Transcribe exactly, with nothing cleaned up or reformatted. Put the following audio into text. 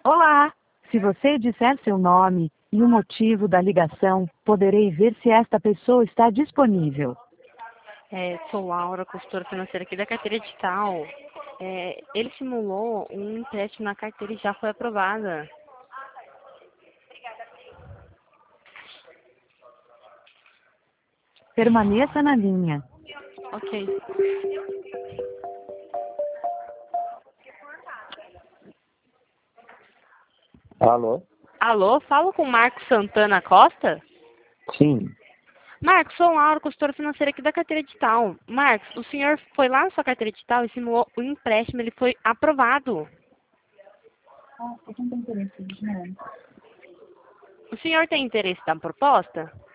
Olá! Se você disser seu nome e o motivo da ligação, poderei ver se esta pessoa está disponível. É, sou Laura, consultora financeira aqui da carteira digital. É, ele simulou um empréstimo na carteira e já foi aprovada. Permaneça na linha. Ok. Alô? Alô, falo com o Marcos Santana Costa? Sim. Marcos, sou Laura, consultora financeira aqui da carteira digital. Marcos, o senhor foi lá na sua carteira digital e simulou o empréstimo, ele foi aprovado. Ah, eu não tenho interesse, não. O senhor tem interesse na proposta?